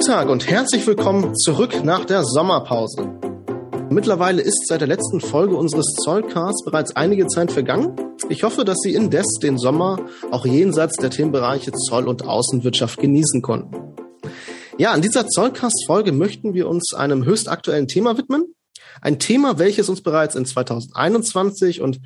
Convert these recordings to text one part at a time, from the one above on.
Tag und herzlich willkommen zurück nach der Sommerpause. Mittlerweile ist seit der letzten Folge unseres Zollcasts bereits einige Zeit vergangen. Ich hoffe, dass Sie indes den Sommer auch jenseits der Themenbereiche Zoll und Außenwirtschaft genießen konnten. Ja, in dieser Zollcast-Folge möchten wir uns einem höchst aktuellen Thema widmen. Ein Thema, welches uns bereits in 2021 und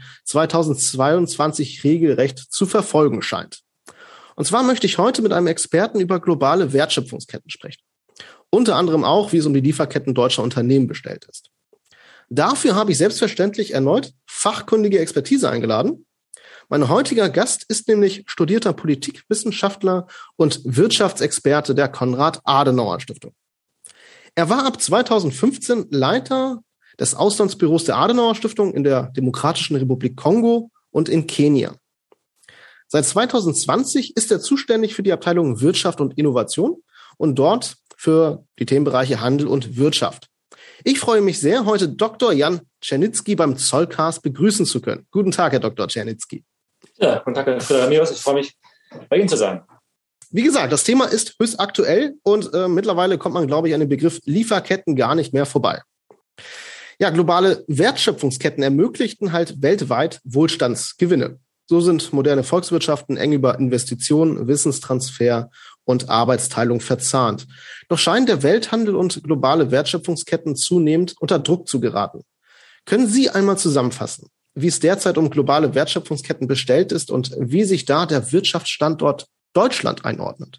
2022 regelrecht zu verfolgen scheint. Und zwar möchte ich heute mit einem Experten über globale Wertschöpfungsketten sprechen. Unter anderem auch, wie es um die Lieferketten deutscher Unternehmen bestellt ist. Dafür habe ich selbstverständlich erneut fachkundige Expertise eingeladen. Mein heutiger Gast ist nämlich studierter Politikwissenschaftler und Wirtschaftsexperte der Konrad-Adenauer-Stiftung. Er war ab 2015 Leiter des Auslandsbüros der Adenauer-Stiftung in der Demokratischen Republik Kongo und in Kenia. Seit 2020 ist er zuständig für die Abteilung Wirtschaft und Innovation und dort für die Themenbereiche Handel und Wirtschaft. Ich freue mich sehr, heute Dr. Jan Czernitzky beim Zollcast begrüßen zu können. Guten Tag, Herr Dr. Czernitzky. Ja, guten Tag, Herr Friedrich. Ich freue mich, bei Ihnen zu sein. Wie gesagt, das Thema ist höchst aktuell und mittlerweile kommt man, glaube ich, an den Begriff Lieferketten gar nicht mehr vorbei. Ja, globale Wertschöpfungsketten ermöglichten halt weltweit Wohlstandsgewinne. So sind moderne Volkswirtschaften eng über Investitionen, Wissenstransfer und Arbeitsteilung verzahnt. Doch scheinen der Welthandel und globale Wertschöpfungsketten zunehmend unter Druck zu geraten. Können Sie einmal zusammenfassen, wie es derzeit um globale Wertschöpfungsketten bestellt ist und wie sich da der Wirtschaftsstandort Deutschland einordnet?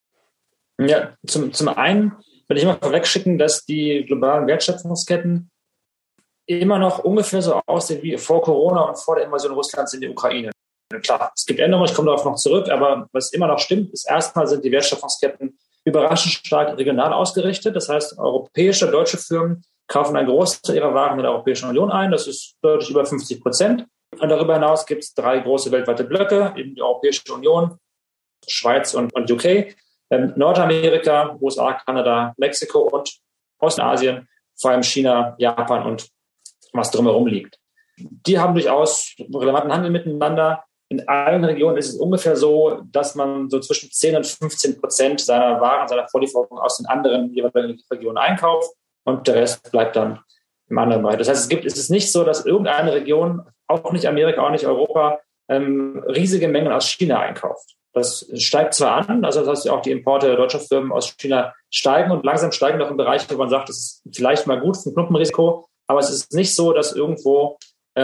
Ja, zum einen will ich immer vorwegschicken, dass die globalen Wertschöpfungsketten immer noch ungefähr so aussehen wie vor Corona und vor der Invasion Russlands in die Ukraine. Klar, es gibt Änderungen, ich komme darauf noch zurück, aber was immer noch stimmt, ist erstmal sind die Wertschöpfungsketten überraschend stark regional ausgerichtet. Das heißt, europäische, deutsche Firmen kaufen einen Großteil ihrer Waren in der Europäischen Union ein. Das ist deutlich über 50%. Und darüber hinaus gibt es 3 große weltweite Blöcke, eben die Europäische Union, Schweiz und UK, Nordamerika, USA, Kanada, Mexiko und Ostasien, vor allem China, Japan und was drumherum liegt. Die haben durchaus relevanten Handel miteinander. In allen Regionen ist es ungefähr so, dass man so zwischen 10 und 15% seiner Waren, seiner Vorlieferungen aus den anderen jeweiligen Regionen einkauft und der Rest bleibt dann im anderen Bereich. Das heißt, es ist nicht so, dass irgendeine Region, auch nicht Amerika, auch nicht Europa, riesige Mengen aus China einkauft. Das steigt zwar an, also das heißt auch die Importe deutscher Firmen aus China steigen und langsam steigen noch in Bereiche, wo man sagt, das ist vielleicht mal gut für ein Klumpenrisiko, aber es ist nicht so, dass irgendwo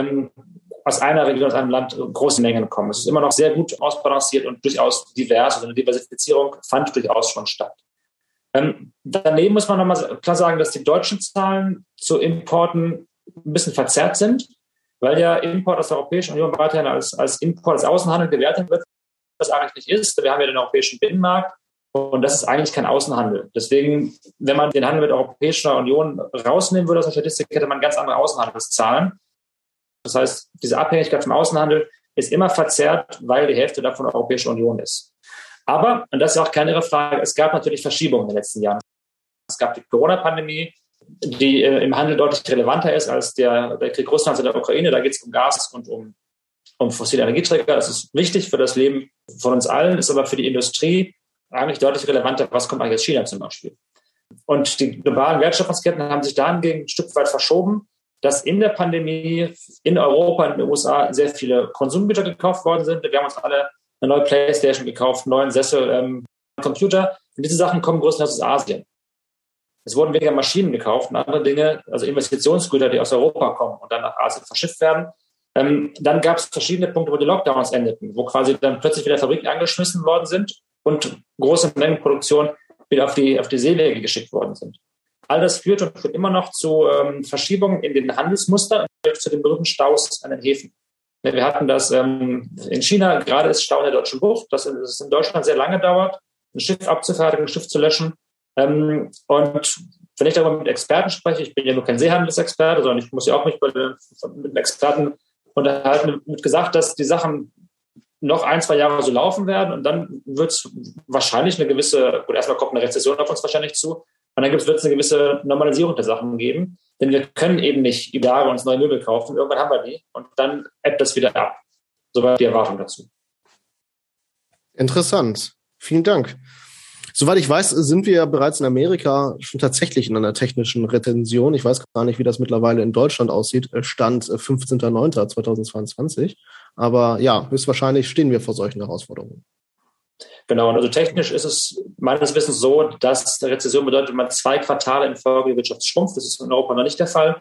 aus einer Region, aus einem Land große Mengen kommen. Es ist immer noch sehr gut ausbalanciert und durchaus divers. Also eine Diversifizierung fand durchaus schon statt. Daneben muss man nochmal klar sagen, dass die deutschen Zahlen zu Importen ein bisschen verzerrt sind, weil ja Import aus der Europäischen Union weiterhin als Import, als Außenhandel gewertet wird, was eigentlich nicht ist. Wir haben ja den europäischen Binnenmarkt und das ist eigentlich kein Außenhandel. Deswegen, wenn man den Handel mit der Europäischen Union rausnehmen würde aus der Statistik, hätte man ganz andere Außenhandelszahlen. Das heißt, diese Abhängigkeit vom Außenhandel ist immer verzerrt, weil die Hälfte davon die Europäische Union ist. Aber, und das ist auch keine Frage, es gab natürlich Verschiebungen in den letzten Jahren. Es gab die Corona-Pandemie, die im Handel deutlich relevanter ist als der Krieg Russlands in der Ukraine. Da geht es um Gas und um fossile Energieträger. Das ist wichtig für das Leben von uns allen, ist aber für die Industrie eigentlich deutlich relevanter. Was kommt eigentlich aus China zum Beispiel? Und die globalen Wertschöpfungsketten haben sich dahingehend ein Stück weit verschoben, dass in der Pandemie in Europa und in den USA sehr viele Konsumgüter gekauft worden sind. Wir haben uns alle eine neue Playstation gekauft, einen neuen Sessel, Computer. Und diese Sachen kommen größtenteils aus Asien. Es wurden weniger Maschinen gekauft und andere Dinge, also Investitionsgüter, die aus Europa kommen und dann nach Asien verschifft werden. Dann gab es verschiedene Punkte, wo die Lockdowns endeten, wo quasi dann plötzlich wieder Fabriken angeschmissen worden sind und große Mengen Produktion wieder auf die Seewege geschickt worden sind. All das führt immer noch zu Verschiebungen in den Handelsmuster und zu den berühmten Staus an den Häfen. Wir hatten das in China, gerade ist Stau in der Deutschen Bucht, das in Deutschland sehr lange dauert, ein Schiff abzufertigen, ein Schiff zu löschen. Und wenn ich darüber mit Experten spreche, ich bin ja nur kein Seehandelsexperte, sondern ich muss ja auch mich mit Experten unterhalten, wird gesagt, dass die Sachen noch 1-2 Jahre so laufen werden und dann wird es wahrscheinlich eine gewisse, gut, erstmal kommt eine Rezession auf uns wahrscheinlich zu, und dann wird es eine gewisse Normalisierung der Sachen geben, denn wir können eben nicht über Jahre uns neue Möbel kaufen, irgendwann haben wir die und dann ebbt das wieder ab. Soweit die Erwartung dazu. Interessant. Vielen Dank. Soweit ich weiß, sind wir ja bereits in Amerika schon tatsächlich in einer technischen Retention. Ich weiß gar nicht, wie das mittlerweile in Deutschland aussieht. Stand 15.09.2022. Aber ja, höchstwahrscheinlich stehen wir vor solchen Herausforderungen. Genau, und also technisch ist es meines Wissens so, dass Rezession bedeutet, wenn man 2 Quartale in Folge die Wirtschaft schrumpft. Das ist in Europa noch nicht der Fall.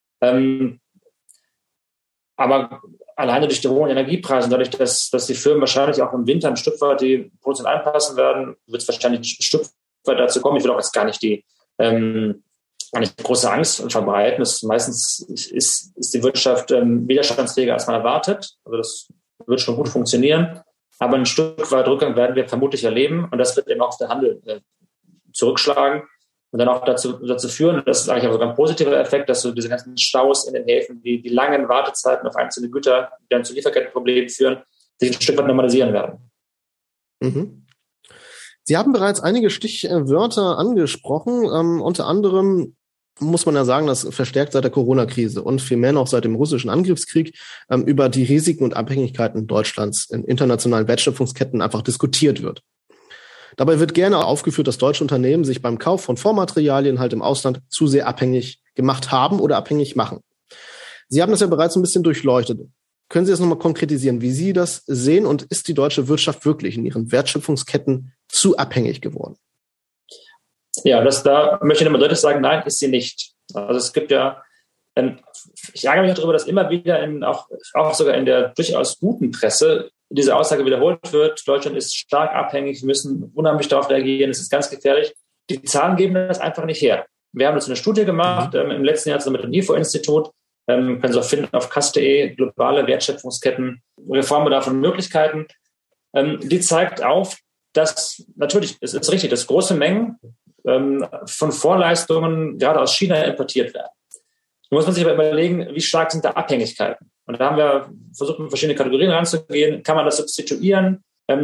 Aber alleine durch die hohen Energiepreise und dadurch, dass die Firmen wahrscheinlich auch im Winter ein Stück weit die Produktion anpassen werden, wird es wahrscheinlich ein Stück weit dazu kommen. Ich will auch jetzt gar nicht die große Angst verbreiten. Meistens ist die Wirtschaft widerstandsfähiger, als man erwartet. Also das wird schon gut funktionieren. Aber ein Stück weit Rückgang werden wir vermutlich erleben. Und das wird eben auch auf den Handel zurückschlagen. Und dann auch dazu führen, und das ist eigentlich auch sogar ein positiver Effekt, dass so diese ganzen Staus in den Häfen, die langen Wartezeiten auf einzelne Güter, die dann zu Lieferkettenproblemen führen, sich ein Stück weit normalisieren werden. Mhm. Sie haben bereits einige Stichwörter angesprochen. Unter anderem muss man ja sagen, dass verstärkt seit der Corona-Krise und vielmehr noch seit dem russischen Angriffskrieg über die Risiken und Abhängigkeiten Deutschlands in internationalen Wertschöpfungsketten einfach diskutiert wird. Dabei wird gerne aufgeführt, dass deutsche Unternehmen sich beim Kauf von Vormaterialien halt im Ausland zu sehr abhängig gemacht haben oder abhängig machen. Sie haben das ja bereits ein bisschen durchleuchtet. Können Sie das nochmal konkretisieren, wie Sie das sehen, und ist die deutsche Wirtschaft wirklich in ihren Wertschöpfungsketten zu abhängig geworden? Ja, da möchte ich nochmal deutlich sagen, nein, ist sie nicht. Also es gibt ja, ich ärgere mich darüber, dass immer wieder auch sogar in der durchaus guten Presse diese Aussage wiederholt wird, Deutschland ist stark abhängig, wir müssen unheimlich darauf reagieren, es ist ganz gefährlich. Die Zahlen geben das einfach nicht her. Wir haben dazu eine Studie gemacht, im letzten Jahr zusammen mit dem IFO-Institut, können Sie auch finden auf kass.de, globale Wertschöpfungsketten, Reformbedarf und Möglichkeiten. Die zeigt auf, dass natürlich, es ist richtig, dass große Mengen von Vorleistungen gerade aus China importiert werden. Nun muss man sich aber überlegen, wie stark sind da Abhängigkeiten? Und da haben wir versucht, mit verschiedenen Kategorien ranzugehen. Kann man das substituieren?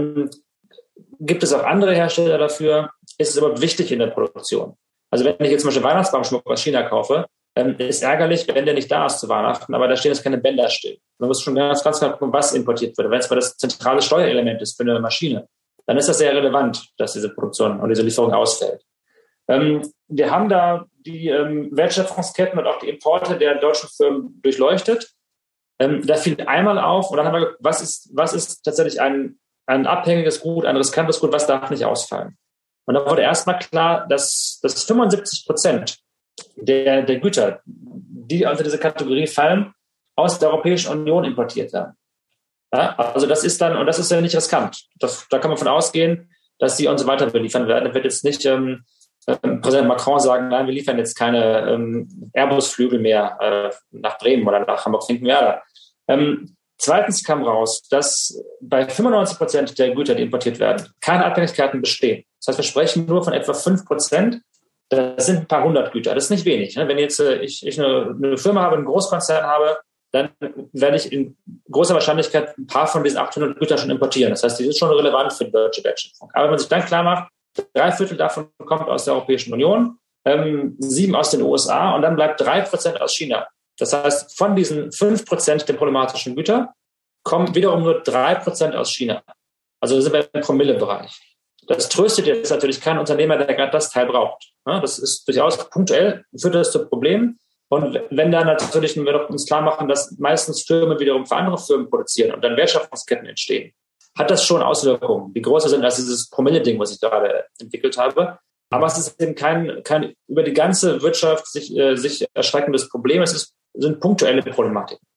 Gibt es auch andere Hersteller dafür? Ist es überhaupt wichtig in der Produktion? Also wenn ich jetzt zum Beispiel Weihnachtsbaumschmuck aus China kaufe, ist ärgerlich, wenn der nicht da ist zu Weihnachten, aber da stehen jetzt keine Bänder still. Man muss schon ganz klar gucken, was importiert wird. Wenn es mal das zentrale Steuerelement ist für eine Maschine, dann ist das sehr relevant, dass diese Produktion und diese Lieferung ausfällt. Wir haben da die Wertschöpfungsketten und auch die Importe der deutschen Firmen durchleuchtet. Da fiel einmal auf, und dann haben wir geguckt, was ist tatsächlich ein abhängiges Gut, ein riskantes Gut, was darf nicht ausfallen. Und da wurde erstmal klar, dass 75% der Güter, die unter diese Kategorie fallen, aus der Europäischen Union importiert werden. Ja, also das ist dann, und das ist ja nicht riskant. Da kann man von ausgehen, dass die uns weiter beliefern werden. Da wird jetzt nicht Präsident Macron sagen, nein, wir liefern jetzt keine Airbus-Flügel mehr nach Bremen oder nach Hamburg-Finkenwerder. Zweitens kam raus, dass bei 95% der Güter, die importiert werden, keine Abhängigkeiten bestehen. Das heißt, wir sprechen nur von etwa 5%. Das sind ein paar hundert Güter. Das ist nicht wenig. Wenn jetzt ich eine Firma habe, einen Großkonzern habe, dann werde ich in großer Wahrscheinlichkeit ein paar von diesen 800 Gütern schon importieren. Das heißt, die sind schon relevant für die deutsche Wertschöpfung. Aber wenn man sich dann klar macht, 3/4 davon kommt aus der Europäischen Union, 7 aus den USA und dann bleibt 3% aus China. Das heißt, von diesen 5% der problematischen Güter kommen wiederum nur 3% aus China. Also sind wir im Promille-Bereich. Das tröstet jetzt natürlich keinen Unternehmer, der gerade das Teil braucht. Das ist durchaus punktuell, führt das zu Problemen. Und wenn dann natürlich wir doch uns klar machen, dass meistens Firmen wiederum für andere Firmen produzieren und dann Wertschöpfungsketten entstehen, hat das schon Auswirkungen, die größer sind als dieses Promille-Ding, was ich gerade entwickelt habe. Aber es ist eben kein über die ganze Wirtschaft sich erschreckendes Problem. Es sind punktuelle Problematiken.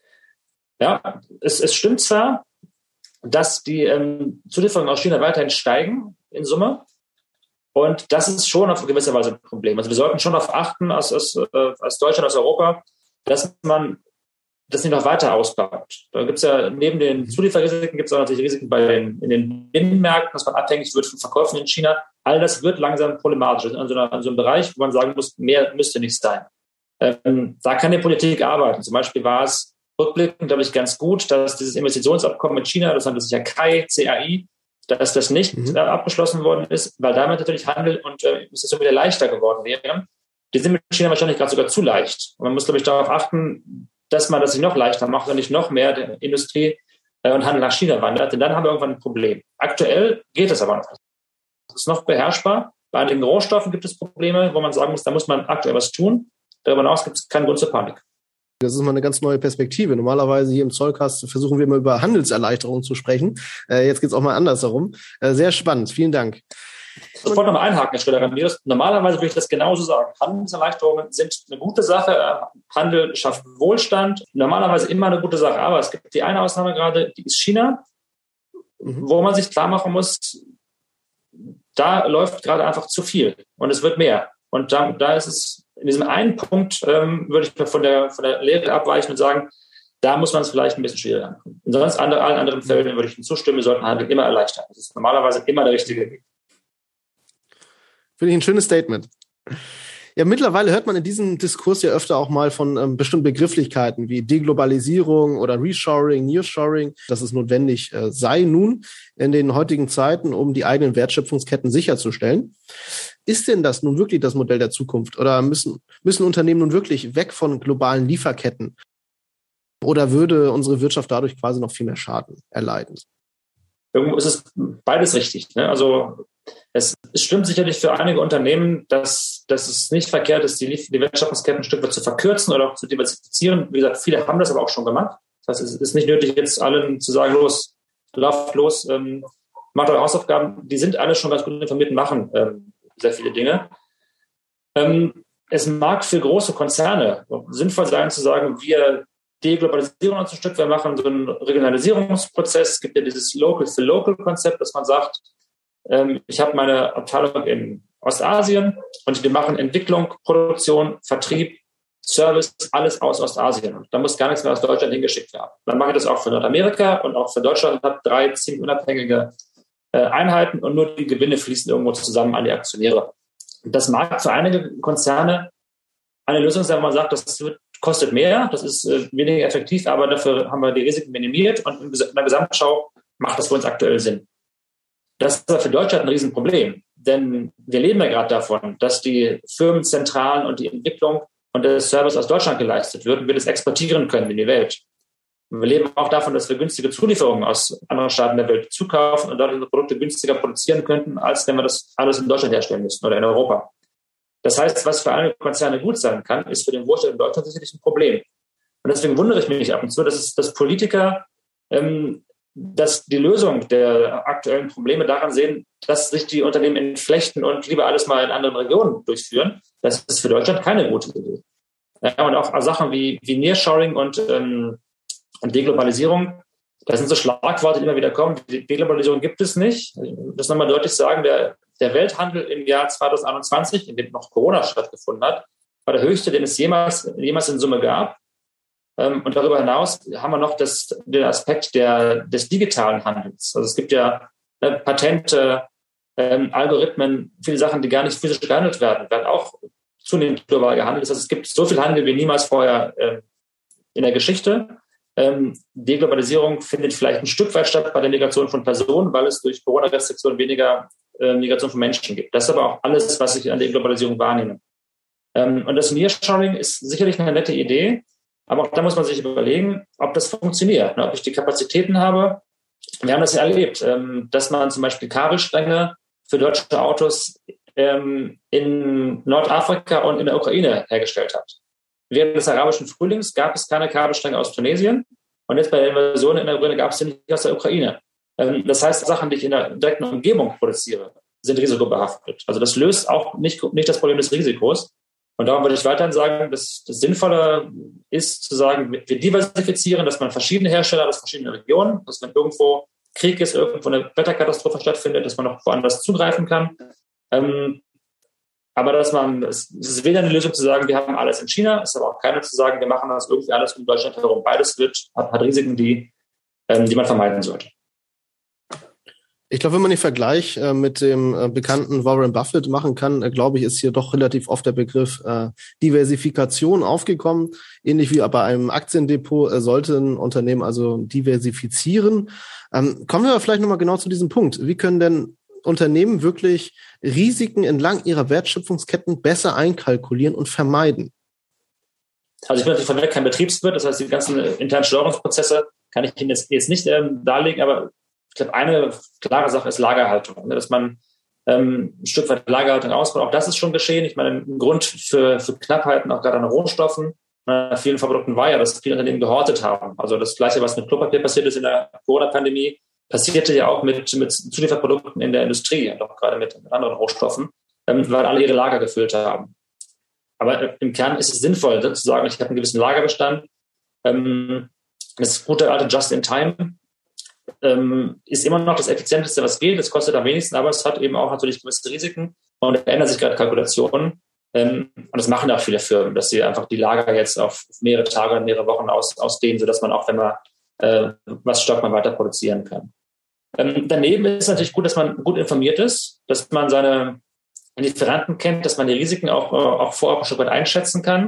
Ja, es stimmt zwar, dass die Zulieferungen aus China weiterhin steigen in Summe. Und das ist schon auf gewisse Weise ein Problem. Also wir sollten schon darauf achten, als Deutschland, aus Europa, dass man das nicht noch weiter ausbaut. Da gibt es ja neben den Zulieferrisiken gibt es auch natürlich Risiken in den Binnenmärkten, dass man abhängig wird von Verkäufen in China. All das wird langsam problematisch. An so einem Bereich, wo man sagen muss, mehr müsste nicht sein. Da kann die Politik arbeiten. Zum Beispiel war es rückblickend, glaube ich, ganz gut, dass dieses Investitionsabkommen mit China, das nannte sich ja CAI, dass das nicht abgeschlossen worden ist, weil damit natürlich Handel und Investitionen wieder leichter geworden wären. Die sind mit China wahrscheinlich gerade sogar zu leicht. Und man muss, glaube ich, darauf achten, dass man das sich noch leichter macht und nicht noch mehr der Industrie und Handel nach China wandert, denn dann haben wir irgendwann ein Problem. Aktuell geht es aber noch nicht. Das ist noch beherrschbar. Bei einigen Rohstoffen gibt es Probleme, wo man sagen muss, da muss man aktuell was tun. Darüber hinaus gibt es keinen Grund zur Panik. Das ist mal eine ganz neue Perspektive. Normalerweise hier im Zollcast versuchen wir immer über Handelserleichterungen zu sprechen. Jetzt geht es auch mal andersherum. Sehr spannend. Vielen Dank. Ich wollte noch mal einhaken, Herr Schröder. Normalerweise würde ich das genauso sagen. Handelserleichterungen sind eine gute Sache. Handel schafft Wohlstand. Normalerweise immer eine gute Sache. Aber es gibt die eine Ausnahme gerade, die ist China, wo man sich klar machen muss, da läuft gerade einfach zu viel und es wird mehr. Und da ist es in diesem einen Punkt, würde ich von der Lehre abweichen und sagen, da muss man es vielleicht ein bisschen schwieriger angucken. In sonst allen anderen Fällen würde ich Ihnen zustimmen, wir sollten Handel immer erleichtern. Das ist normalerweise immer der richtige Weg. Finde ich ein schönes Statement. Ja, mittlerweile hört man in diesem Diskurs ja öfter auch mal von bestimmten Begrifflichkeiten wie Deglobalisierung oder Reshoring, Nearshoring, dass es notwendig sei nun in den heutigen Zeiten, um die eigenen Wertschöpfungsketten sicherzustellen. Ist denn das nun wirklich das Modell der Zukunft? Oder müssen Unternehmen nun wirklich weg von globalen Lieferketten? Oder würde unsere Wirtschaft dadurch quasi noch viel mehr Schaden erleiden? Irgendwo ist es beides richtig. Ne? Also es stimmt sicherlich für einige Unternehmen, dass es nicht verkehrt ist, die Wertschöpfungsketten ein Stück weit zu verkürzen oder auch zu diversifizieren. Wie gesagt, viele haben das aber auch schon gemacht. Das heißt, es ist nicht nötig, jetzt allen zu sagen, lauft los, macht eure Hausaufgaben. Die sind alle schon ganz gut informiert und machen sehr viele Dinge. Es mag für große Konzerne sinnvoll sein, zu sagen, wir Deglobalisierung uns ein Stück, wir machen so einen Regionalisierungsprozess. Es gibt ja dieses Local-for-Local-Konzept, dass man sagt, ich habe meine Abteilung in Ostasien und wir machen Entwicklung, Produktion, Vertrieb, Service, alles aus Ostasien. Und da muss gar nichts mehr aus Deutschland hingeschickt werden. Dann mache ich das auch für Nordamerika und auch für Deutschland und habe 3 ziemlich unabhängige Einheiten und nur die Gewinne fließen irgendwo zusammen an die Aktionäre. Und das mag für einige Konzerne eine Lösung sein, wo man sagt, das kostet mehr, das ist weniger effektiv, aber dafür haben wir die Risiken minimiert und in der Gesamtschau macht das für uns aktuell Sinn. Das ist aber für Deutschland ein Riesenproblem, denn wir leben ja gerade davon, dass die Firmenzentralen und die Entwicklung und der Service aus Deutschland geleistet wird und wir das exportieren können in die Welt. Und wir leben auch davon, dass wir günstige Zulieferungen aus anderen Staaten der Welt zukaufen und dort unsere Produkte günstiger produzieren könnten, als wenn wir das alles in Deutschland herstellen müssten oder in Europa. Das heißt, was für einige Konzerne gut sein kann, ist für den Wohlstand in Deutschland sicherlich ein Problem. Und deswegen wundere ich mich ab und zu, dass Politiker dass die Lösung der aktuellen Probleme daran sehen, dass sich die Unternehmen entflechten und lieber alles mal in anderen Regionen durchführen. Das ist für Deutschland keine gute Idee. Ja, und auch Sachen wie Nearshoring und Deglobalisierung, das sind so Schlagworte, die immer wieder kommen. Die Deglobalisierung gibt es nicht. Ich muss nochmal deutlich sagen, der Welthandel im Jahr 2021, in dem noch Corona stattgefunden hat, war der höchste, den es jemals in Summe gab. Und darüber hinaus haben wir noch den Aspekt des digitalen Handels. Also es gibt ja Patente, Algorithmen, viele Sachen, die gar nicht physisch gehandelt werden auch zunehmend global gehandelt. Das heißt, es gibt so viel Handel wie niemals vorher in der Geschichte. Deglobalisierung findet vielleicht ein Stück weit statt bei der Migration von Personen, weil es durch Corona-Restriktionen weniger Migration von Menschen gibt. Das ist aber auch alles, was ich an der Globalisierung wahrnehme. Und das Nearshoring ist sicherlich eine nette Idee, aber auch da muss man sich überlegen, ob das funktioniert, ob ich die Kapazitäten habe. Wir haben das ja erlebt, dass man zum Beispiel Kabelstränge für deutsche Autos in Nordafrika und in der Ukraine hergestellt hat. Während des arabischen Frühlings gab es keine Kabelstränge aus Tunesien und jetzt bei der Invasion in der Ukraine gab es sie nicht aus der Ukraine. Das heißt, Sachen, die ich in der direkten Umgebung produziere, sind risikobehaftet. Also das löst auch nicht das Problem des Risikos. Und darum würde ich weiterhin sagen, dass das Sinnvolle ist zu sagen, wir diversifizieren, dass man verschiedene Hersteller aus verschiedenen Regionen, dass wenn irgendwo Krieg ist, irgendwo eine Wetterkatastrophe stattfindet, dass man noch woanders zugreifen kann. Aber es ist weder eine Lösung zu sagen, wir haben alles in China, es ist aber auch keine zu sagen, wir machen das irgendwie alles um Deutschland herum. Beides hat Risiken, die man vermeiden sollte. Ich glaube, wenn man den Vergleich mit dem bekannten Warren Buffett machen kann, glaube ich, ist hier doch relativ oft der Begriff Diversifikation aufgekommen. Ähnlich wie bei einem Aktiendepot sollte ein Unternehmen also diversifizieren. Kommen wir aber vielleicht nochmal genau zu diesem Punkt. Wie können denn Unternehmen wirklich Risiken entlang ihrer Wertschöpfungsketten besser einkalkulieren und vermeiden? Also ich bin natürlich von weg kein Betriebswirt, das heißt, die ganzen internen Steuerungsprozesse kann ich Ihnen jetzt nicht darlegen, aber ich glaube, eine klare Sache ist Lagerhaltung, dass man ein Stück weit Lagerhaltung ausbauen. Auch das ist schon geschehen. Ich meine, ein Grund für Knappheiten, auch gerade an Rohstoffen, vielen Produkten war ja, dass viele Unternehmen gehortet haben. Also das Gleiche, was mit Klopapier passiert ist in der Corona-Pandemie, passierte ja auch mit Zulieferprodukten in der Industrie und auch gerade mit anderen Rohstoffen, weil alle ihre Lager gefüllt haben. Aber im Kern ist es sinnvoll, zu sagen, ich habe einen gewissen Lagerbestand. Das gute alte Just-in-Time ist immer noch das Effizienteste, was geht. Das kostet am wenigsten, aber es hat eben auch natürlich gewisse Risiken und da ändern sich gerade Kalkulationen. Und das machen auch viele Firmen, dass sie einfach die Lager jetzt auf mehrere Tage oder mehrere Wochen ausdehnen, sodass man auch, wenn man was stockt, man weiter produzieren kann. Daneben ist es natürlich gut, dass man gut informiert ist, dass man seine Lieferanten kennt, dass man die Risiken auch vorab ein Stück weit einschätzen kann,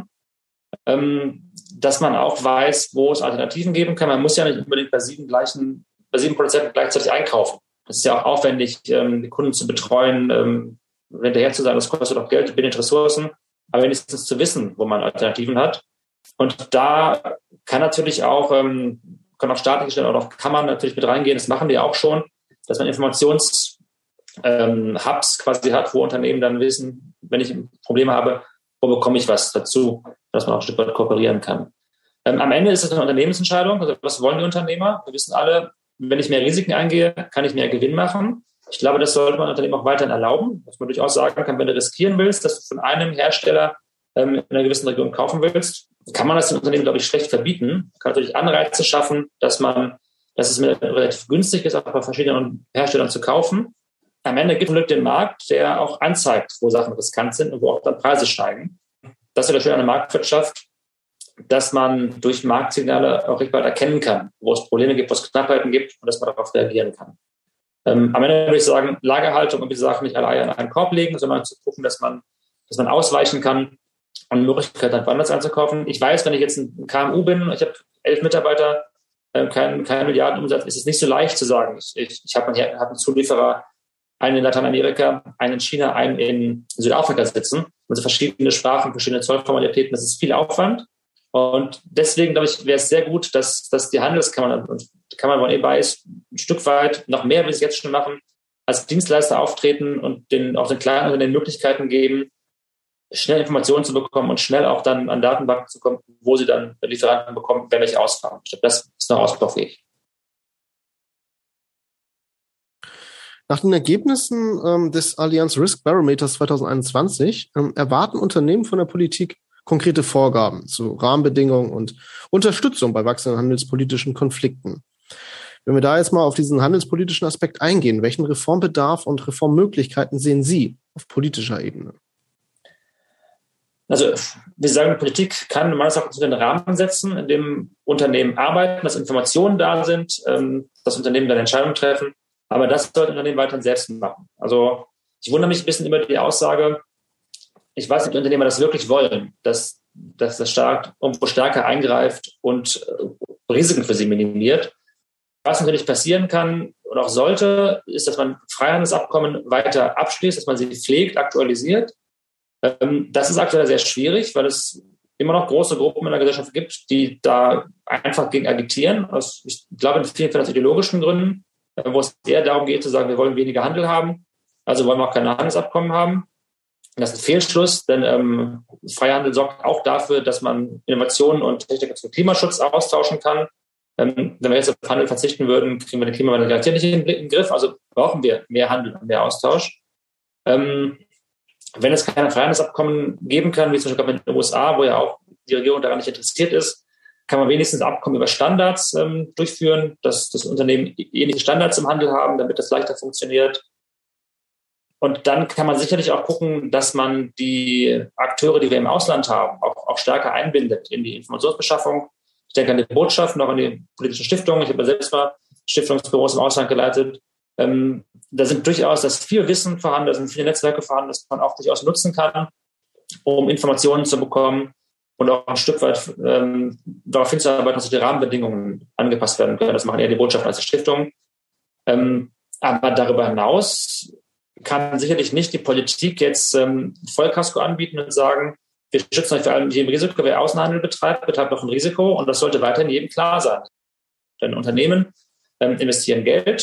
dass man auch weiß, wo es Alternativen geben kann. Man muss ja nicht unbedingt bei 7 Produzenten gleichzeitig einkaufen. Das ist ja auch aufwendig, die Kunden zu betreuen, hinterher zu sagen, das kostet auch Geld, wenig Ressourcen, aber wenigstens zu wissen, wo man Alternativen hat. Und da kann natürlich auch, können auch staatliche Stellen oder auch Kammern natürlich mit reingehen, das machen wir auch schon, dass man Informations Hubs quasi hat, wo Unternehmen dann wissen, wenn ich Probleme habe, wo bekomme ich was dazu, dass man auch ein Stück weit kooperieren kann. Am Ende ist es eine Unternehmensentscheidung. Also was wollen die Unternehmer? Wir wissen alle, wenn ich mehr Risiken eingehe, kann ich mehr Gewinn machen. Ich glaube, das sollte man Unternehmen auch weiterhin erlauben, dass man durchaus sagen kann, wenn du riskieren willst, dass du von einem Hersteller in einer gewissen Region kaufen willst, kann man das den Unternehmen, glaube ich, schlecht verbieten. Man kann natürlich Anreize schaffen, dass es relativ günstig ist, auch bei verschiedenen Herstellern zu kaufen. Am Ende gibt es den Markt, der auch anzeigt, wo Sachen riskant sind und wo auch dann Preise steigen. Das ist ja schön an der Marktwirtschaft, dass man durch Marktsignale auch recht bald erkennen kann, wo es Probleme gibt, wo es Knappheiten gibt und dass man darauf reagieren kann. Am Ende würde ich sagen, Lagerhaltung und diese Sachen nicht alle Eier in einen Korb legen, sondern zu gucken, dass man ausweichen kann und Möglichkeit hat, woanders einzukaufen. Ich weiß, wenn ich jetzt ein KMU bin, ich habe 11 Mitarbeiter, kein Milliardenumsatz, ist es nicht so leicht zu sagen, ich habe einen Zulieferer, einen in Lateinamerika, einen in China, einen in Südafrika sitzen, also verschiedene Sprachen, verschiedene Zollformalitäten, das ist viel Aufwand. Und deswegen, glaube ich, wäre es sehr gut, dass die Handelskammern und die Kammer von eBay ein Stück weit noch mehr, wie sie es jetzt schon machen, als Dienstleister auftreten und auch den kleinen Unternehmen Möglichkeiten geben, schnell Informationen zu bekommen und schnell auch dann an Datenbanken zu kommen, wo sie dann Lieferanten bekommen, wenn welche ausfallen. Ich glaube, das ist noch ausbaufähig. Nach den Ergebnissen des Allianz Risk Barometers 2021 erwarten Unternehmen von der Politik konkrete Vorgaben zu Rahmenbedingungen und Unterstützung bei wachsenden handelspolitischen Konflikten. Wenn wir da jetzt mal auf diesen handelspolitischen Aspekt eingehen, welchen Reformbedarf und Reformmöglichkeiten sehen Sie auf politischer Ebene? Also wir sagen, die Politik kann meines Erachtens den Rahmen setzen, in dem Unternehmen arbeiten, dass Informationen da sind, dass Unternehmen dann Entscheidungen treffen. Aber das sollten Unternehmen weiterhin selbst machen. Also ich wundere mich ein bisschen über die Aussage, ich weiß nicht, ob die Unternehmer das wirklich wollen, dass das irgendwo stärker eingreift und Risiken für sie minimiert. Was natürlich passieren kann und auch sollte, ist, dass man Freihandelsabkommen weiter abschließt, dass man sie pflegt, aktualisiert. Das ist aktuell sehr schwierig, weil es immer noch große Gruppen in der Gesellschaft gibt, die da einfach gegen agitieren. Ich glaube, in vielen Fällen aus ideologischen Gründen, wo es eher darum geht, zu sagen, wir wollen weniger Handel haben, also wollen wir auch keine Handelsabkommen haben. Das ist ein Fehlschluss, denn Freihandel sorgt auch dafür, dass man Innovationen und Techniken zum Klimaschutz austauschen kann. Wenn wir jetzt auf Handel verzichten würden, kriegen wir den Klimawandel garantiert nicht in den Griff. Also brauchen wir mehr Handel und mehr Austausch. Wenn es keine Freihandelsabkommen geben kann, wie zum Beispiel mit den USA, wo ja auch die Regierung daran nicht interessiert ist, kann man wenigstens Abkommen über Standards durchführen, dass das Unternehmen ähnliche Standards im Handel haben, damit das leichter funktioniert. Und dann kann man sicherlich auch gucken, dass man die Akteure, die wir im Ausland haben, auch stärker einbindet in die Informationsbeschaffung. Ich denke an die Botschaften, auch an die politischen Stiftungen. Ich habe ja selbst mal Stiftungsbüros im Ausland geleitet. Da sind durchaus das viel Wissen vorhanden, da sind viele Netzwerke vorhanden, das man auch durchaus nutzen kann, um Informationen zu bekommen und auch ein Stück weit darauf hinzuarbeiten, dass die Rahmenbedingungen angepasst werden können. Das machen eher die Botschaften als die Stiftungen. Aber darüber hinaus kann sicherlich nicht die Politik jetzt Vollkasko anbieten und sagen, wir schützen euch vor allem jedem Risiko, wer Außenhandel betreibt auch ein Risiko und das sollte weiterhin jedem klar sein. Denn Unternehmen investieren Geld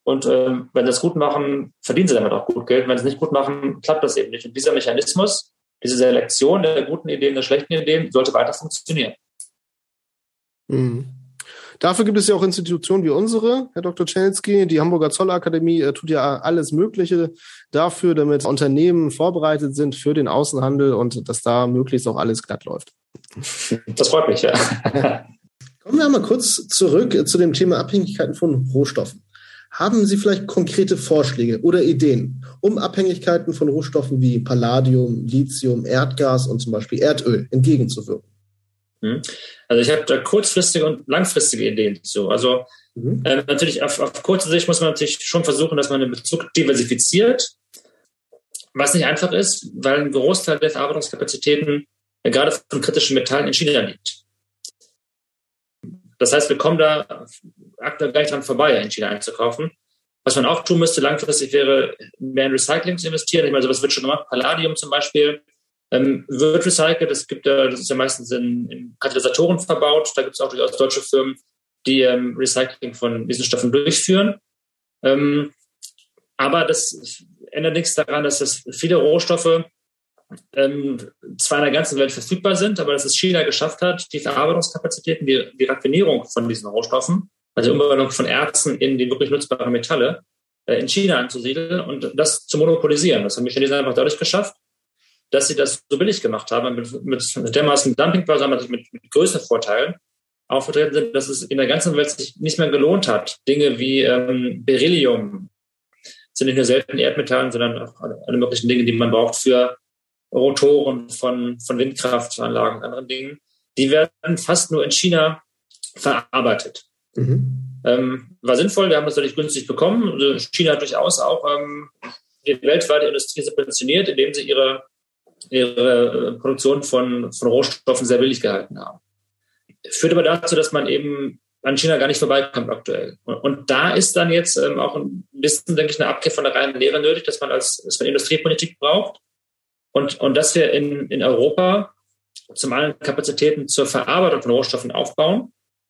Und wenn sie das gut machen, verdienen sie damit auch gut Geld. Wenn sie es nicht gut machen, klappt das eben nicht. Und dieser Mechanismus, diese Selektion der guten Ideen, der schlechten Ideen, sollte weiter funktionieren. Mhm. Dafür gibt es ja auch Institutionen wie unsere, Herr Dr. Czerniecki. Die Hamburger Zollakademie tut ja alles Mögliche dafür, damit Unternehmen vorbereitet sind für den Außenhandel und dass da möglichst auch alles glatt läuft. Das freut mich, ja. Kommen wir mal kurz zurück zu dem Thema Abhängigkeiten von Rohstoffen. Haben Sie vielleicht konkrete Vorschläge oder Ideen, um Abhängigkeiten von Rohstoffen wie Palladium, Lithium, Erdgas und zum Beispiel Erdöl entgegenzuwirken? Also ich habe da kurzfristige und langfristige Ideen zu. Also natürlich auf kurze Sicht muss man natürlich schon versuchen, dass man den Bezug diversifiziert, was nicht einfach ist, weil ein Großteil der Verarbeitungskapazitäten gerade von kritischen Metallen in China liegt. Das heißt, wir kommen da aktuell gar nicht dran vorbei, in China einzukaufen. Was man auch tun müsste langfristig wäre, mehr in Recycling zu investieren. Ich meine, sowas wird schon gemacht. Palladium zum Beispiel wird recycelt. Das ist ja meistens in Katalysatoren verbaut. Da gibt es auch durchaus deutsche Firmen, die Recycling von diesen Stoffen durchführen. Aber das ändert nichts daran, dass das viele Rohstoffe zwar in der ganzen Welt verfügbar sind, aber dass es China geschafft hat, die Verarbeitungskapazitäten, die Raffinierung von diesen Rohstoffen, also die Umwandlung von Erzen in die wirklich nutzbaren Metalle, in China anzusiedeln und das zu monopolisieren. Das haben die Chinesen einfach dadurch geschafft, dass sie das so billig gemacht haben, mit dermaßen Dumpingpreisen, mit Größenvorteilen aufgetreten sind, dass es in der ganzen Welt sich nicht mehr gelohnt hat. Dinge wie Beryllium sind nicht nur seltene Erdmetallen, sondern auch alle möglichen Dinge, die man braucht für Rotoren von Windkraftanlagen und anderen Dingen. Die werden fast nur in China verarbeitet. War sinnvoll, wir haben das natürlich günstig bekommen. Also China hat durchaus auch die weltweite Industrie subventioniert, indem sie ihre Produktion von Rohstoffen sehr billig gehalten haben. Führt aber dazu, dass man eben an China gar nicht vorbeikommt aktuell. Und da ist dann jetzt auch ein bisschen, denke ich, eine Abkehr von der reinen Lehre nötig, dass man Industriepolitik braucht und dass wir in Europa zum einen Kapazitäten zur Verarbeitung von Rohstoffen aufbauen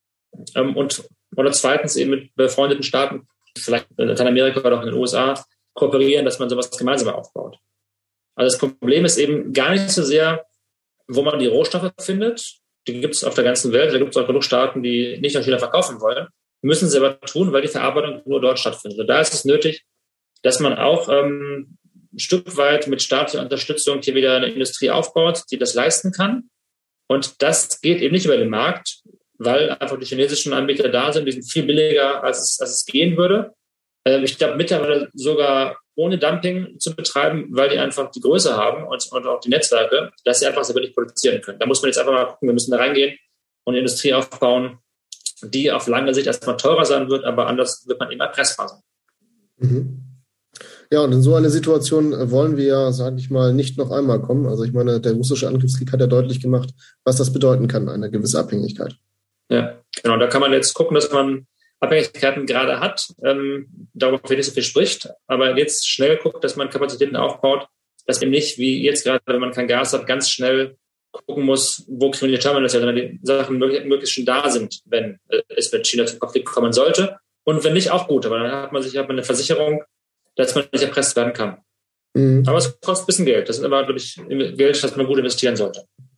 oder zweitens eben mit befreundeten Staaten, vielleicht in Lateinamerika oder auch in den USA, kooperieren, dass man sowas gemeinsam aufbaut. Also das Problem ist eben gar nicht so sehr, wo man die Rohstoffe findet. Die gibt es auf der ganzen Welt. Da gibt es auch genug Staaten, die nicht nach China verkaufen wollen. Müssen sie aber tun, weil die Verarbeitung nur dort stattfindet. Und da ist es nötig, dass man auch ein Stück weit mit staatlicher Unterstützung hier wieder eine Industrie aufbaut, die das leisten kann. Und das geht eben nicht über den Markt, weil einfach die chinesischen Anbieter da sind. Die sind viel billiger, als es gehen würde. Ich glaube, mittlerweile sogar ohne Dumping zu betreiben, weil die einfach die Größe haben und auch die Netzwerke, dass sie einfach sehr billig produzieren können. Da muss man jetzt einfach mal gucken, wir müssen da reingehen und eine Industrie aufbauen, die auf lange Sicht erstmal teurer sein wird, aber anders wird man eben erpressbar sein. Ja, und in so eine Situation wollen wir ja, sage ich mal, nicht noch einmal kommen. Also ich meine, der russische Angriffskrieg hat ja deutlich gemacht, was das bedeuten kann, eine gewisse Abhängigkeit. Ja, genau. Da kann man jetzt gucken, dass man Abhängigkeiten gerade hat, darüber nicht so viel spricht, aber jetzt schnell guckt, dass man Kapazitäten aufbaut, dass eben nicht, wie jetzt gerade, wenn man kein Gas hat, ganz schnell gucken muss, wo kriegen wir die Terminals her, sondern die Sachen möglichst schon da sind, wenn es mit China zum Konflikt kommen sollte. Und wenn nicht, auch gut, aber dann hat man eine Versicherung, dass man nicht erpresst werden kann. Aber es kostet ein bisschen Geld. Das ist aber, glaube ich, Geld, das man gut investieren sollte.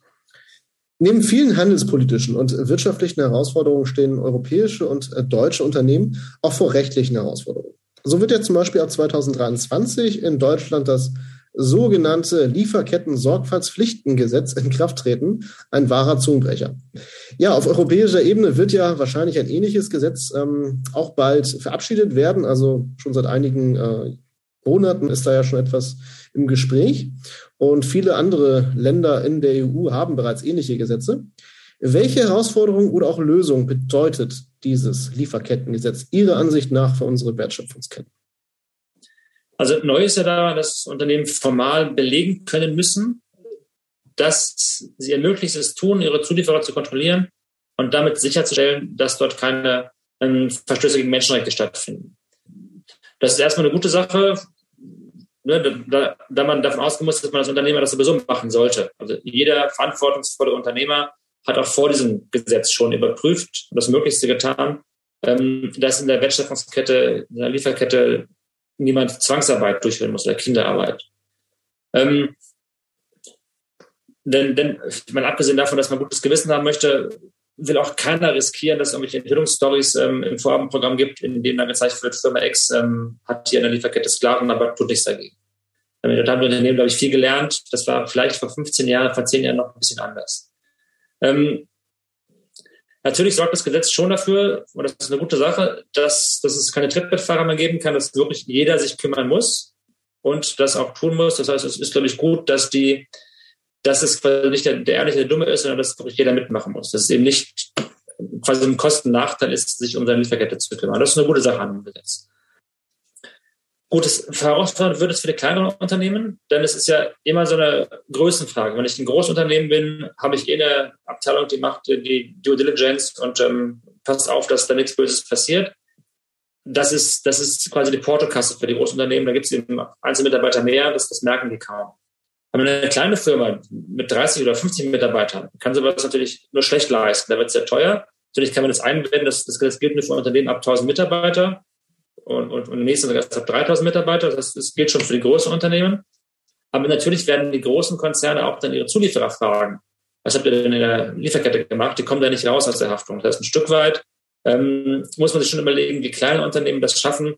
Neben vielen handelspolitischen und wirtschaftlichen Herausforderungen stehen europäische und deutsche Unternehmen auch vor rechtlichen Herausforderungen. So wird ja zum Beispiel ab 2023 in Deutschland das sogenannte Lieferketten-Sorgfaltspflichtengesetz in Kraft treten, ein wahrer Zungenbrecher. Ja, auf europäischer Ebene wird ja wahrscheinlich ein ähnliches Gesetz auch bald verabschiedet werden. Also schon seit einigen Monaten ist da ja schon etwas im Gespräch. Und viele andere Länder in der EU haben bereits ähnliche Gesetze. Welche Herausforderungen oder auch Lösungen bedeutet dieses Lieferkettengesetz Ihrer Ansicht nach für unsere Wertschöpfungsketten? Also neu ist ja da, dass Unternehmen formal belegen können müssen, dass sie ihr Möglichstes tun, ihre Zulieferer zu kontrollieren und damit sicherzustellen, dass dort keine Verstöße gegen Menschenrechte stattfinden. Das ist erstmal eine gute Sache, da man davon ausgehen muss, dass man als Unternehmer das sowieso machen sollte. Also jeder verantwortungsvolle Unternehmer hat auch vor diesem Gesetz schon überprüft und das Möglichste getan, dass in der Wertschöpfungskette, in der Lieferkette niemand Zwangsarbeit durchführen muss oder Kinderarbeit. Denn mal abgesehen davon, dass man gutes Gewissen haben möchte, will auch keiner riskieren, dass es irgendwelche Enthüllungsstories im Vorabendprogramm gibt, in denen dann gezeigt wird, Firma X hat hier in der Lieferkette Sklaven, aber tut nichts dagegen. Da haben die Unternehmen, glaube ich, viel gelernt. Das war vielleicht vor 15 Jahren, vor 10 Jahren noch ein bisschen anders. Natürlich sorgt das Gesetz schon dafür, und das ist eine gute Sache, dass es keine Trittbrettfahrer mehr geben kann, dass wirklich jeder sich kümmern muss und das auch tun muss. Das heißt, es ist, glaube ich, gut, dass es quasi nicht der Ehrliche, der Dumme ist, sondern dass wirklich jeder mitmachen muss. Dass es eben nicht quasi ein Kostennachteil ist, sich um seine Lieferkette zu kümmern. Das ist eine gute Sache an dem Gesetz. Gutes herausfordernd wird es für die kleineren Unternehmen, denn es ist ja immer so eine Größenfrage. Wenn ich ein Großunternehmen bin, habe ich eine Abteilung, die macht die Due Diligence und passt auf, dass da nichts Böses passiert. Das ist quasi die Portokasse für die Großunternehmen. Da gibt es eben Einzelmitarbeiter mehr, das merken die kaum. Aber eine kleine Firma mit 30 oder 50 Mitarbeitern kann sowas natürlich nur schlecht leisten. Da wird es sehr teuer. Natürlich kann man das einwenden, das gilt nur für Unternehmen ab 1000 Mitarbeiter und im nächsten sogar ab 3000 Mitarbeiter. Das gilt schon für die großen Unternehmen. Aber natürlich werden die großen Konzerne auch dann ihre Zulieferer fragen. Was habt ihr denn in der Lieferkette gemacht? Die kommen da nicht raus aus der Haftung. Das heißt, ein Stück weit muss man sich schon überlegen, wie kleine Unternehmen das schaffen,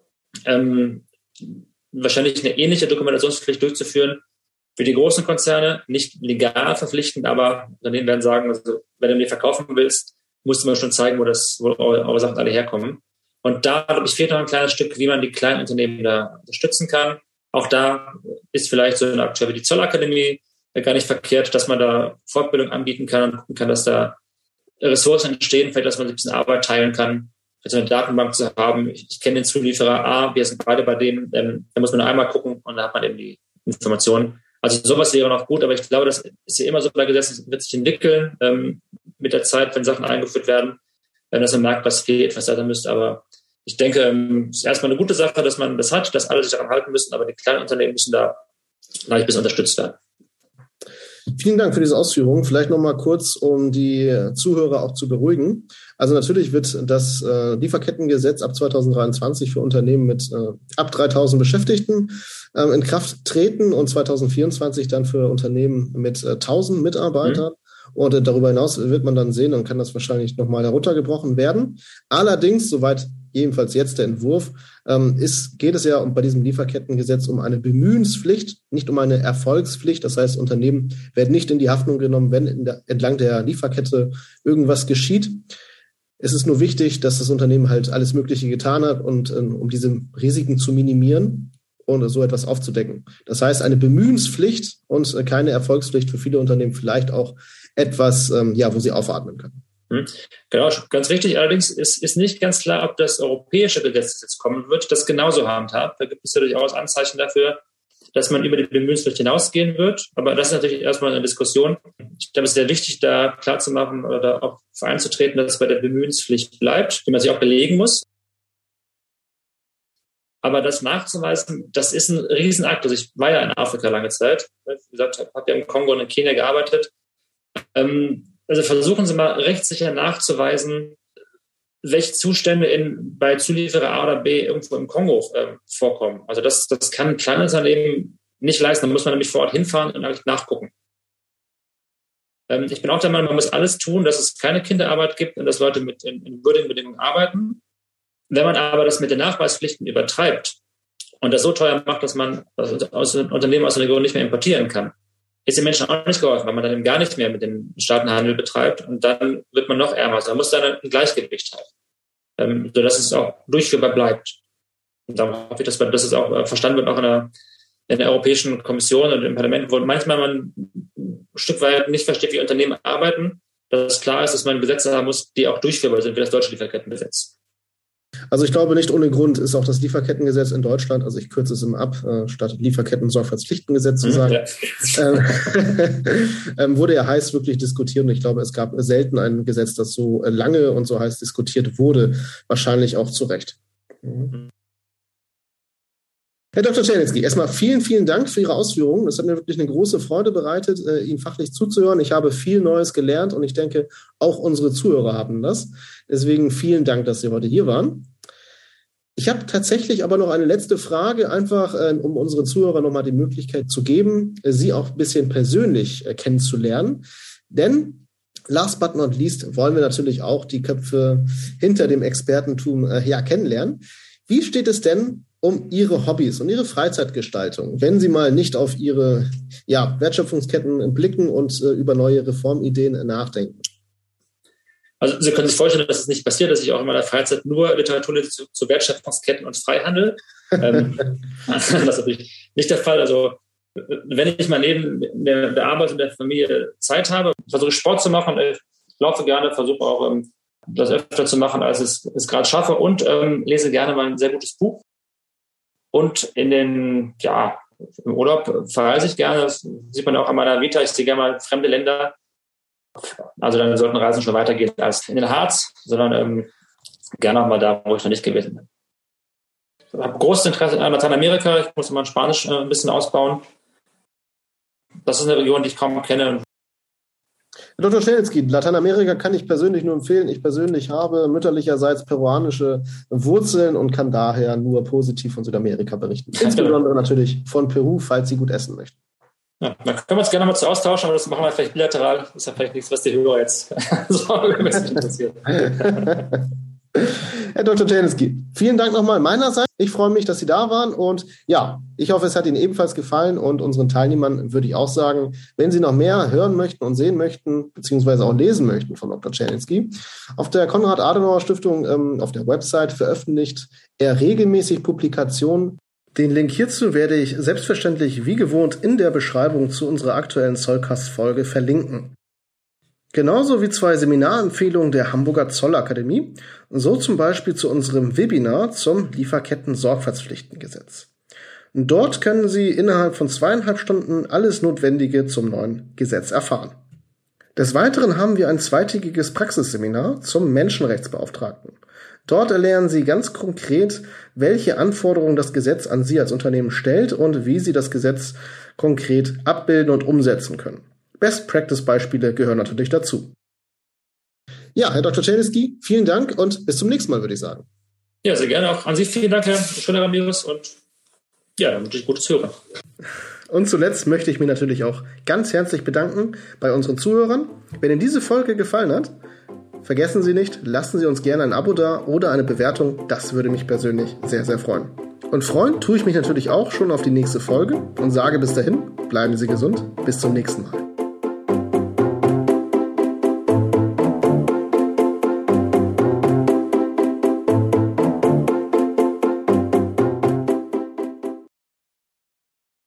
wahrscheinlich eine ähnliche Dokumentationspflicht durchzuführen. Für die großen Konzerne nicht legal verpflichtend, aber Unternehmen werden sagen, also, wenn du mir verkaufen willst, musst du mir schon zeigen, wo eure Sachen alle herkommen. Und da, glaube ich, fehlt noch ein kleines Stück, wie man die kleinen Unternehmen da unterstützen kann. Auch da ist vielleicht so eine Akteur wie die Zollakademie gar nicht verkehrt, dass man da Fortbildung anbieten kann und gucken kann, dass da Ressourcen entstehen, vielleicht, dass man sich ein bisschen Arbeit teilen kann, vielleicht eine Datenbank zu haben. Ich kenne den Zulieferer wir sind beide bei dem, da muss man nur einmal gucken und da hat man eben die Informationen. Also sowas wäre noch gut, aber ich glaube, das ist ja immer so bei Gesetzen, das wird sich entwickeln mit der Zeit, wenn Sachen eingeführt werden, dass man merkt, was fehlt, was da müsste. Aber ich denke, es ist erstmal eine gute Sache, dass man das hat, dass alle sich daran halten müssen, aber die kleinen Unternehmen müssen da vielleicht ein bisschen unterstützt werden. Vielen Dank für diese Ausführungen. Vielleicht noch mal kurz, um die Zuhörer auch zu beruhigen. Also natürlich wird das Lieferkettengesetz ab 2023 für Unternehmen mit ab 3000 Beschäftigten in Kraft treten und 2024 dann für Unternehmen mit 1000 Mitarbeitern. Und darüber hinaus wird man dann sehen, dann kann das wahrscheinlich nochmal heruntergebrochen werden. Allerdings, soweit jedenfalls jetzt der Entwurf, geht es ja bei diesem Lieferkettengesetz um eine Bemühenspflicht, nicht um eine Erfolgspflicht. Das heißt, Unternehmen werden nicht in die Haftung genommen, wenn entlang der Lieferkette irgendwas geschieht. Es ist nur wichtig, dass das Unternehmen halt alles Mögliche getan hat, und um diese Risiken zu minimieren und so etwas aufzudecken. Das heißt, eine Bemühenspflicht und keine Erfolgspflicht für viele Unternehmen, vielleicht auch etwas, wo sie aufatmen können. Genau, ganz richtig. Allerdings ist nicht ganz klar, ob das europäische Gesetz, das jetzt kommen wird, das genauso handhabt. Da gibt es ja durchaus Anzeichen dafür, dass man über die Bemühenspflicht hinausgehen wird. Aber das ist natürlich erstmal eine Diskussion. Ich glaube, es ist sehr wichtig, da klarzumachen oder da auch für einzutreten, dass es bei der Bemühenspflicht bleibt, die man sich auch belegen muss. Aber das nachzuweisen, das ist ein Riesenakt. Also ich war ja in Afrika lange Zeit. Wie gesagt, habe ja im Kongo und in Kenia gearbeitet. Also versuchen Sie mal rechtssicher nachzuweisen, welche Zustände bei Zulieferer A oder B irgendwo im Kongo vorkommen. Also das kann ein kleines Unternehmen nicht leisten. Da muss man nämlich vor Ort hinfahren und nachgucken. Ich bin auch der Meinung, man muss alles tun, dass es keine Kinderarbeit gibt und dass Leute in würdigen Bedingungen arbeiten. Wenn man aber das mit den Nachweispflichten übertreibt und das so teuer macht, dass man aus Unternehmen aus der Region nicht mehr importieren kann, ist den Menschen auch nicht geholfen, weil man dann eben gar nicht mehr mit den Staaten Handel betreibt und dann wird man noch ärmer. Also man muss dann ein Gleichgewicht haben, sodass es auch durchführbar bleibt. Und da hoffe ich, dass es auch verstanden wird, auch in der Europäischen Kommission und im Parlament, wo manchmal man ein Stück weit nicht versteht, wie Unternehmen arbeiten, dass klar ist, dass man Gesetze haben muss, die auch durchführbar sind, wie das deutsche Lieferkettengesetz. Also ich glaube, nicht ohne Grund ist auch das Lieferkettengesetz in Deutschland, also ich kürze es immer ab, statt Lieferketten-Sorgfaltspflichtengesetz zu sagen, wurde ja heiß wirklich diskutiert, und ich glaube, es gab selten ein Gesetz, das so lange und so heiß diskutiert wurde, wahrscheinlich auch zu Recht. Herr Dr. Czerniecki, erstmal vielen Dank für Ihre Ausführungen. Es hat mir wirklich eine große Freude bereitet, Ihnen fachlich zuzuhören. Ich habe viel Neues gelernt und ich denke, auch unsere Zuhörer haben das. Deswegen vielen Dank, dass Sie heute hier waren. Ich habe tatsächlich aber noch eine letzte Frage, einfach um unseren Zuhörern nochmal die Möglichkeit zu geben, Sie auch ein bisschen persönlich kennenzulernen. Denn last but not least wollen wir natürlich auch die Köpfe hinter dem Expertentum kennenlernen. Wie steht es denn um Ihre Hobbys und Ihre Freizeitgestaltung, wenn Sie mal nicht auf Ihre Wertschöpfungsketten blicken und über neue Reformideen nachdenken? Also Sie können sich vorstellen, dass es nicht passiert, dass ich auch in meiner Freizeit nur Literatur lese zu Wertschöpfungsketten und Freihandel. Das ist natürlich nicht der Fall. Also wenn ich mal neben der Arbeit und der Familie Zeit habe, versuche ich Sport zu machen. Ich laufe gerne, versuche auch das öfter zu machen, als ich es gerade schaffe und lese gerne mal ein sehr gutes Buch. Und im Urlaub verreise ich gerne. Das sieht man auch an meiner Vita. Ich sehe gerne mal fremde Länder. Also dann sollten Reisen schon weitergehen als in den Harz, sondern gerne auch mal da, wo ich noch nicht gewesen bin. Ich habe großes Interesse an Lateinamerika. Ich muss mein Spanisch ein bisschen ausbauen. Das ist eine Region, die ich kaum kenne. Herr Dr. Czerniecki, Lateinamerika kann ich persönlich nur empfehlen. Ich persönlich habe mütterlicherseits peruanische Wurzeln und kann daher nur positiv von Südamerika berichten. Insbesondere natürlich von Peru, falls Sie gut essen möchten. Ja, dann können wir uns gerne mal zu austauschen, aber das machen wir vielleicht bilateral. Das ist ja vielleicht nichts, was die Hörer jetzt interessiert. Herr Dr. Czerniecki, vielen Dank nochmal meinerseits. Ich freue mich, dass Sie da waren und ich hoffe, es hat Ihnen ebenfalls gefallen und unseren Teilnehmern würde ich auch sagen, wenn Sie noch mehr hören möchten und sehen möchten, beziehungsweise auch lesen möchten von Dr. Czerniecki, auf der Konrad-Adenauer-Stiftung auf der Website veröffentlicht er regelmäßig Publikationen. Den Link hierzu werde ich selbstverständlich wie gewohnt in der Beschreibung zu unserer aktuellen Zollcast-Folge verlinken. Genauso wie 2 Seminarempfehlungen der Hamburger Zollakademie, so zum Beispiel zu unserem Webinar zum Lieferketten-Sorgfaltspflichtengesetz. Dort können Sie innerhalb von 2,5 Stunden alles Notwendige zum neuen Gesetz erfahren. Des Weiteren haben wir ein 2-tägiges Praxisseminar zum Menschenrechtsbeauftragten. Dort erlernen Sie ganz konkret, welche Anforderungen das Gesetz an Sie als Unternehmen stellt und wie Sie das Gesetz konkret abbilden und umsetzen können. Best-Practice-Beispiele gehören natürlich dazu. Ja, Herr Dr. Czerniecki, vielen Dank und bis zum nächsten Mal, würde ich sagen. Ja, sehr gerne. Auch an Sie vielen Dank, Herr Schröder-Ramirez, und dann wünsche ich gutes Hören. Und zuletzt möchte ich mich natürlich auch ganz herzlich bedanken bei unseren Zuhörern. Wenn Ihnen diese Folge gefallen hat, vergessen Sie nicht, lassen Sie uns gerne ein Abo da oder eine Bewertung. Das würde mich persönlich sehr, sehr freuen. Und freuen tue ich mich natürlich auch schon auf die nächste Folge und sage bis dahin, bleiben Sie gesund, bis zum nächsten Mal.